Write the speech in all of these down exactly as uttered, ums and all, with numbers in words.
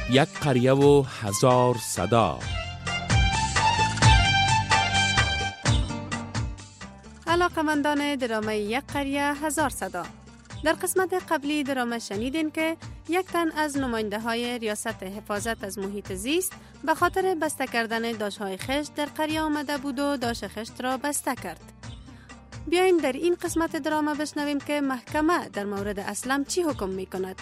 یک قریه و هزار صدا. علاقمندان درام یک قریه هزار صدا، در قسمت قبلی درام شنیدین که یک تن از نماینده های ریاست حفاظت از محیط زیست به خاطر بسته کردن داشت‌های خشت در قریه آمده بود و داشت خشت را بسته کرد. بیاین در این قسمت دراما بشنویم که محکمه در مورد اسلم چی حکم می کند.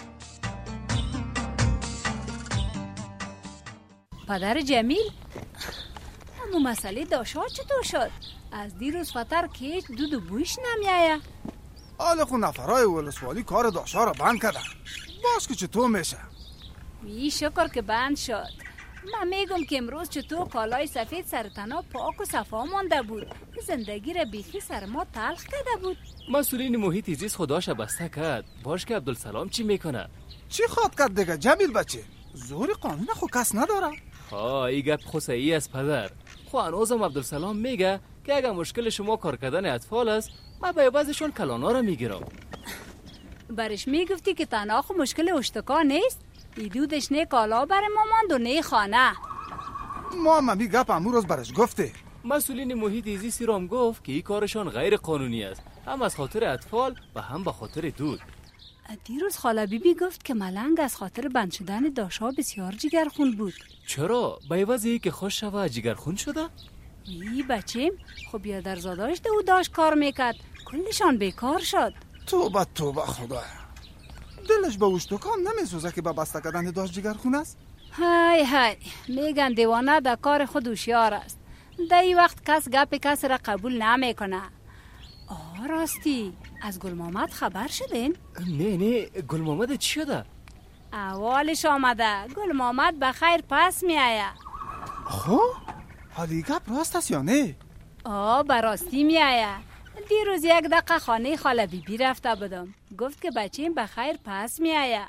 پدر جمیل، اما مسئله داشت‌ها چطور شد؟ از دیروز فتر که هیچ دود و بویش نمیایه. حالا خون نفرای ولسوالی کار داشت‌ها را بند کردن. باش که چطور میشه؟ وی شکر که بند شد. من میگم که امروز چطور کالای سفید سر تنها پاک و صفا مانده بود. زندگی را بیخی سر ما تلخ کرده بود. مسئولین محیط زیست خداش بسته کرد. باش که عبدالسلام چی میکنه؟ چی خواد کرد دیگه جمیل بچه؟ زور قانون خو کس نداره. ها ای گپ خصایی از پدر. خو هنوزم عبدالسلام میگه که اگر مشکل شما کار کردن اطفال است، من به عوضشون کلانا را میگیرم. برش میگفتی که تنها خو مشکل اشتکا نیست؟ ایدودش نه کالا بر ما ماند و نه خانه. ما ممی گپ امو روز برش گفته. مسئولین محیط زیستی رام گفت که این کارشان غیر قانونی است، هم از خاطر اطفال و هم به خاطر دود. دیروز خاله بیبی گفت که ملنگ از خاطر بند شدن داشا بسیار جگرخون بود. چرا؟ به عوضی که خوش شوه جگرخون شده؟ ای بچیم، خب یا در زاداش ده او داشت کار میکرد، کلشان بیکار شد. توبه توبه خدایا، دلش به اشتکان نمیسوزه که به بسته کردن داشت جگرخون است؟ های های، میگن دیوانه در کار خود هوشیار است. در این وقت کس گپ کس را قبول نمیکنه. آه راستی، از گل محمد خبر شدین؟ نه نه، گل محمد چی شده؟ اولش آمده، گل محمد بخیر پس می آیه. خب حالی گپ راست است یا نه؟ آه براستی می آیه. دیروز یک دقیقه خانه خاله بی بی رفته بودم، گفت که بچیم بخیر پس می آیه.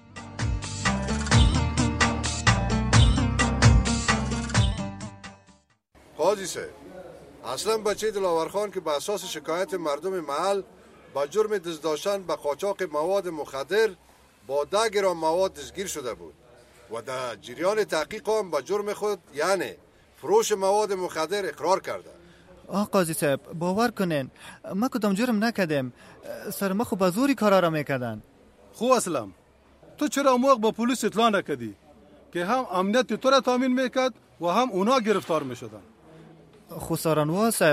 قاضی صاحب، اصلا بچه دلاورخان که به اساس شکایت مردم محل با جرم دزد داشتن به قاچاق مواد مخدر با ده گرم مواد دستگیر شده بود و در جریان تحقیق هم به جرم خود یعنی فروش مواد مخدر اقرار کرده. آه قاضی صاحب باور کنین ما کدام جرم نکردیم، سر ما خو به زوری کارا را میکردن. خو اسلام، تو چرا موقع با پلیس اطلاع نکردی که هم امنیت تو را تامین میکرد و هم اونا گرفتار میشدن؟ خو سارنوا صاحب،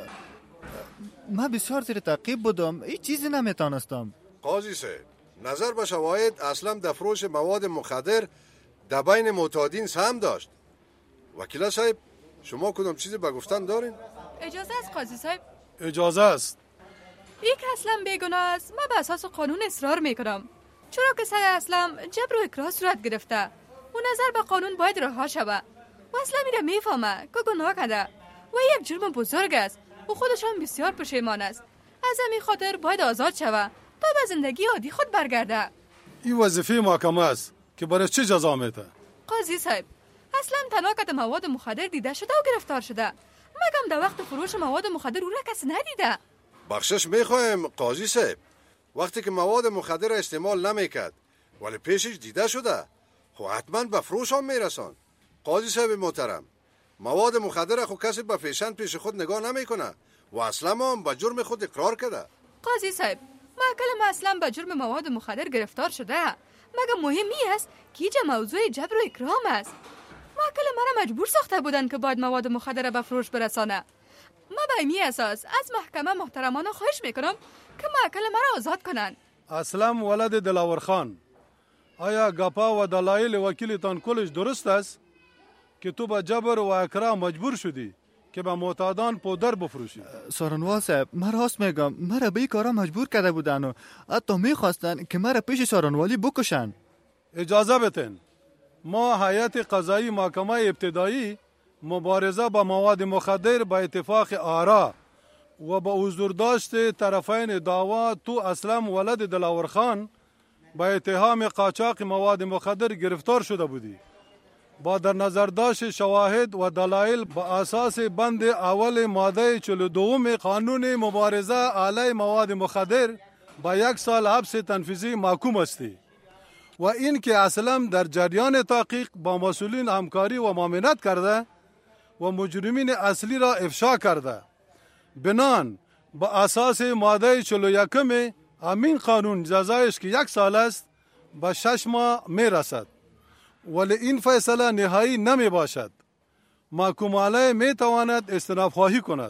ما بسیار زیر تعقیب بودم، هیچ چیزی نمیتونستم. قاضی صاحب، نظر به شواهد اصلا در فروش مواد مخدر در بین معتادین سهم داشت. وکیل صاحب، شما کدام چیزی به گفتن دارین؟ اجازه است قاضی صاحب؟ اجازه است. یک اصلا بیگناه است. من به اساس قانون اصرار میکنم، چرا که سر اسلم جبر و اکراه صورت گرفته و نظر به قانون باید رها شود و اصلا میره میفهمه که گناه کرده و یک جرم بزرگ است و خودشان بسیار پشیمان است. از همین خاطر باید آزاد شود تا به زندگی عادی خود برگرده. این وظیفه محکمه است که برای چه جزا میده؟ قاضی صاحب، اصلا تنها که مواد مخدر دیده شده و گرفتار شده، مگم در وقت فروش مواد مخدر او را کسی ندیده. بخشش میخوایم قاضی صاحب، وقتی که مواد مخدر استعمال نمیکرد ولی پیشش دیده شده، خب حتما به فروش هم میرسان. قاضی صاحب محترم، مواد مخدر خو کسی به فیشن پیش خود نگاه نمیکنه و اصلا هم به جرم خود اقرار کرده. قاضی صاحب، محکم اصلا به جرم مواد مخدر گرفتار شده، مگه مهمی است که اینجا موضوع جبر و اکرام است. محکم مرا مجبور ساخته بودن که باید مواد مخدر به فروش برسانه. ما به این اساس از محکمه محترمانه خواهش میکنم که محکم مرا آزاد کنن. اسلم ولد دلاورخان، آیا گپا و دلایل وکیلتان کلش درست است که تو با جبر و اکراه مجبور شدی که به معتادان پودر بفروشی؟ سارنوا صاحب، من راست میگم، مرا به این کارا مجبور کرده بودن و حتی میخواستن که مرا پیش سارنوالی بکشن. اجازه بتین، ما هیئت قضایی محکمه ابتدایی مبارزه با مواد مخدر با اتفاق آرا و با حضور داشت طرفین دعوا تو اسلم ولد دلاورخان با اتهام قاچاق مواد مخدر گرفتار شده بودی. با در نظر داشت شواهد و دلایل با اساس بند اول ماده چهل و دو قانون مبارزه علیه مواد مخدر با یک سال حبس تنفیذی محکوم هستی و این که اسلم در جریان تحقیق با مسئولین همکاری و مامنت کرده و مجرمین اصلی را افشا کرده. بنان با اساس ماده چهل و یک همین قانون جزایش که یک سال است به شش ماه می رسد، ولی این فیصله نهایی نمی باشد. محکوم علیه می تواند استئناف خواهی کند.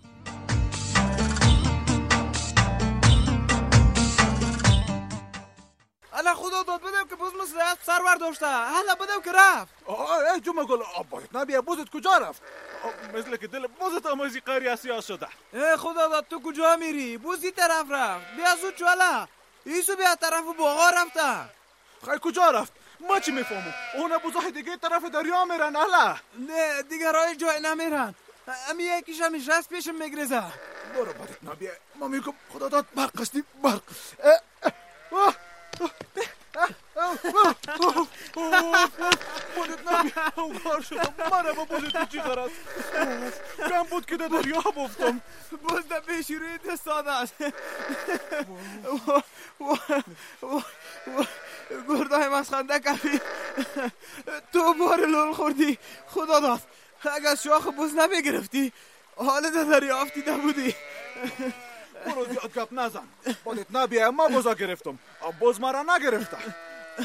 حالا خدا داد بدم که بوز مثل اسب سر برداشته. حالا بدم که رفت. ای جمعه گل باید نبیه بوزت کجا رفت؟ مثل که دل بوزت آمازی قاری اسیاس شده. ای خدا داد تو کجا میری؟ بوزی طرف رفت. بیا زود چوالا. ایسو بیا طرف باغا رفته. خیلی کجا رفت؟ ما چی میفهمم؟ اونا بوزای دیگه طرف دریا میرن. حالا نه دیگه رای جای نمیرن. امی یکیش همیشه از پیشم میگریزه. برو بادت نبیه. ما میگم خدا داد برق استی برق. بودت نبی اوگار شدم. مرا با بودت چی قرار است؟ کم بود که در دریا بفتم. باز در پیشی روی دستاد است. گردای مسخنده کفی تو بار لول خوردی. خدا داد اگر شاخ بوز نمی گرفتی حال در دریا افتیده بودی. برو زیاد گپ نزن. بادت نبیه ما بوزا گرفتم. بوز مرا نگرفتم.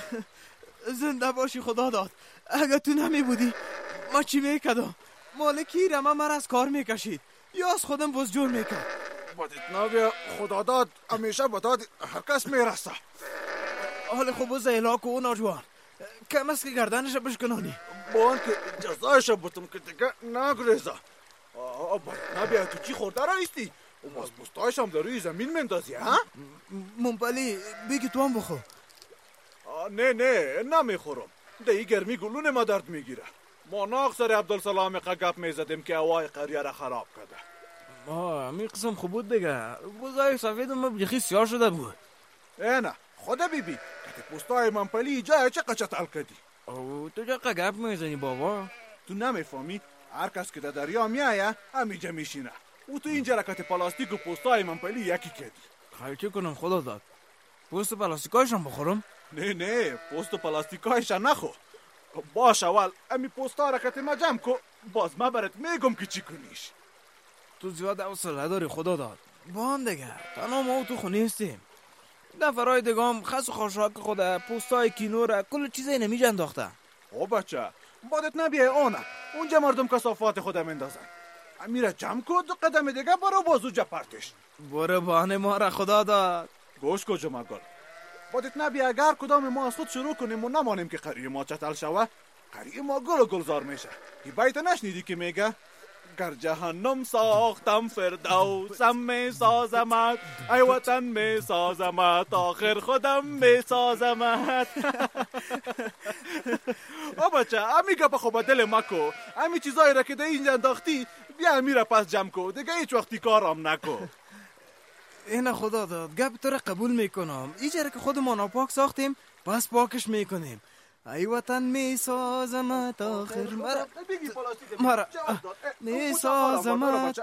زنده باشی خدا داد. اگر تو نمی بودی ما چی میکدم؟ مالکی رما مرا از کار میکشید یا از خودم بوز جور میکرد. بادت نبیه خدا داد همیشه با داد هر کس میرسه. حال خوب بوز ایلاک و ناجوان کم است که گردنش بشکنانی. با آن که جزایش بودم که دیگه نگریزه. بادت نبیه تو چی خورده رایستی؟ و باز پوستایش هم در روی زمین مندازی ها؟ منپلی بگی تو هم بخور. نه نه نمیخورم. دیگه گرمی گلون ما درد میگیره. ما ناق سر عبدالسلام قگب میزدیم که هوای قریه را خراب کرده. آه می قسم خوب بود دیگه. بوزای سفید ما بیخی سیاه شده بود. نه خدا بی بی که پوستای منپلی جای چه قچت حل کردی؟ او تو جا قگب میزنی بابا؟ تو نمیفهمی؟ هر کس که در دریا میایه همیجا میشینه. او تو این جرکت پلاستیک و پوستای منپلی یکی کردی. خیلی چه کنم خدا داد؟ پوست پلاستیکایشم بخورم؟ نه نه پوست پلاستیکایش نخور. باش اول امی پوستا را که ما جمع کو باز ما برات میگم که چی کنیش. تو زیاد حوصله داری خدا داد. با هم دیگه تنها ما تو خونه هستیم. دفرای دیگه هم خس و خاشاک خود پوستای کینور کل چیزای نمیجا انداخته. او بچه بادت نبیه آنه اونجا مردم کثافات خود اندازن. امیره جمع کو دو قدم دیگه برو بازو جا پرتش. برو بانه ما را خدا داد. گوش کجا مگل بادت نبیه اگر کدام ما از خود شروع کنیم و نمانیم که قریه ما چتل شوه قریه ما گل و گلزار میشه. این بیت نشنیدی که میگه گر جهنم ساختم فردوسم می سازمت ای وطن می سازمت آخر خودم می سازمت. او بچه امی گپ خوب دل مکو امی چیزایی را که در اینجا انداختی بیا امی را پس جمع کو دیگه هیچ وقتی کارم نکو. اینا خدا داد گپ تو را قبول میکنم. ایجا که خودمان ناپاک ساختیم پس پاکش میکنیم. ای وطن می سازمت آخر مرا مرا می سازمت.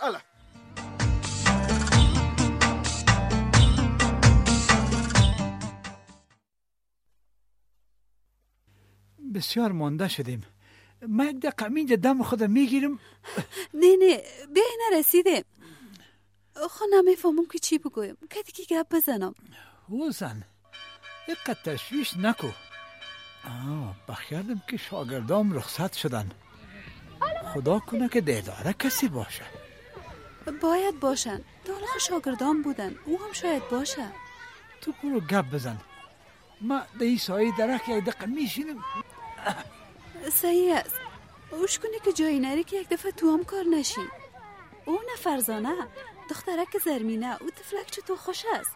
بسیار مانده شدیم. من یک دقیقه اینجا دم خودم میگیرم. نه نه بیا نرسیدم. خو نمیفهمم که چی بگویم که دیگه گپ بزنم. حسن اینقدر تشویش نکو. آه بخیردم که شاگردام رخصت شدن. خدا کنه که دیداره کسی باشه. باید باشن. دالخ شاگردام بودن. او هم شاید باشه. تو برو گپ بزن. ما در سایه درخت یک دقیقه میشینم. صحیح است. اوش کنی که جایی نری که یک دفعه تو هم کار نشی. او نه فرزانه دخترک زرمینه او تفلک چه تو خوش است.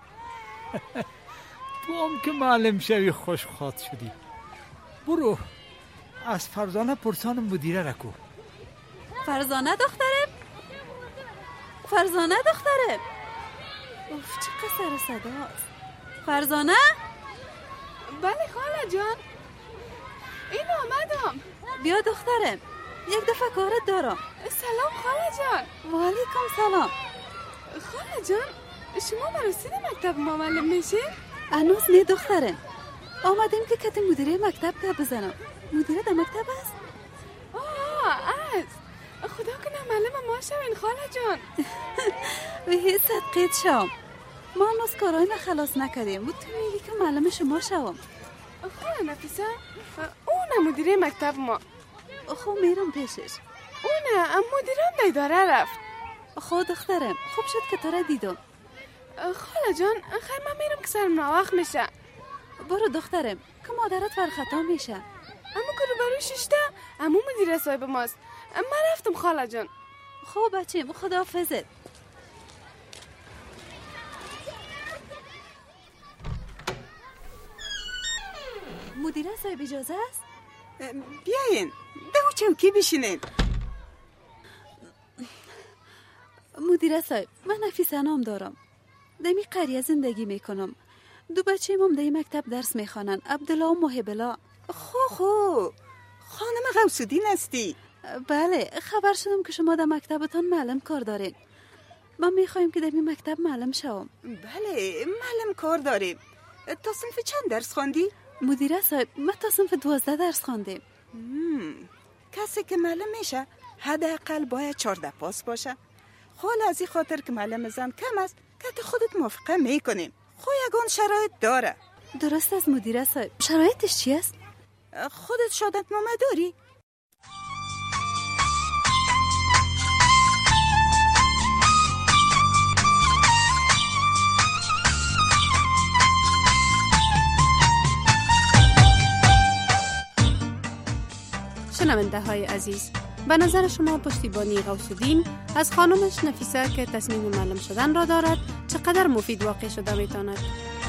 تو هم که معلم شوی خوش خواد شدی. برو از فرزانه پرسان مدیره رکو. فرزانه دخترم؟ فرزانه دخترم؟ اوف چه قصر صداست. فرزانه؟ بله خاله جان این آمدم. بیا دخترم یک دفعه کارت دارم. سلام خاله جان. و علیکم سلام. خاله جان شما برسید مکتب ما معلم میشین؟ هنوز نه دخترم. آمدیم که کت مدیره مکتب گپ بزنم. مدیره در مکتب است؟ آه است. خدا کنه معلم ما شوین خاله جان. وی صدقیت شام. ما هنوز کارای خلاص نکردیم و تو میگی که معلم شما شوم. خاله نفیسه اون مدیره مکتب ما. خب میرم پیشش. اون مدیرم دیداره رفت. خب دخترم خوب شد که تو را دیدم. خاله جان خیر من میرم که سرم ناوقت میشه. برو دخترم که مادرت ورخطا میشه. اما که روبرو ششته امو مدیره صاحب ماست. من رفتم خاله جان. خب بچیم خداحافظت. مدیره صاحب اجازه است؟ بیاین دو چوکی بشینین. مدیره صاحب من نفیسه نام دارم. دمی قریه زندگی میکنم. دو بچه هم در مکتب درس میخوانن، عبدالله و محبلا. خو خو خانم غوث‌الدین هستی؟ بله خبر شدم که شما در مکتبتان معلم کار دارین. من میخوایم که در این مکتب معلم شوم. بله معلم کار داریم. تا صنف چند درس خواندی؟ مدیره صاحب من تا صنف دوازده درس خواندیم. کسی که معلم میشه حداقل باید چهارده پاس باشه. حالا از این خاطر که معلم زن کم است که خودت موافقه میکنیم. خو یگان شرایط داره. درست است مدیره صاحب. شرایطش چی است؟ خودت شهادت نامه داری؟ شنونده های عزیز، به نظر شما پشتیبانی غوث‌الدین از خانمش نفیسه که تصمیم معلم شدن را دارد چقدر مفید واقع شده میتواند؟